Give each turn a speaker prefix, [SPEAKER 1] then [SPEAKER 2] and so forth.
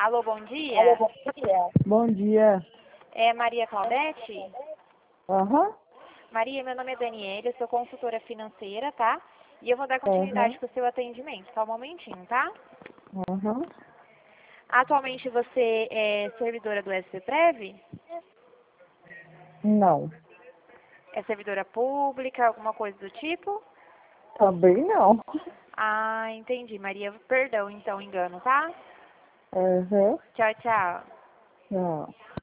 [SPEAKER 1] Alô, bom dia.
[SPEAKER 2] Alô, bom dia. Bom dia.
[SPEAKER 1] É Maria Claudete?
[SPEAKER 2] Aham.
[SPEAKER 1] Maria, meu nome é Daniela, eu sou consultora financeira, tá? E eu vou dar continuidade
[SPEAKER 2] Aham.
[SPEAKER 1] com o seu atendimento. Só um momentinho, tá?
[SPEAKER 2] Aham.
[SPEAKER 1] Atualmente você é servidora do SPPrev?
[SPEAKER 2] Não.
[SPEAKER 1] É servidora pública, alguma coisa do tipo?
[SPEAKER 2] Também não.
[SPEAKER 1] Ah, entendi, Maria. Perdão, então, engano, tá?
[SPEAKER 2] Aham.
[SPEAKER 1] Tchau, tchau.
[SPEAKER 2] Não.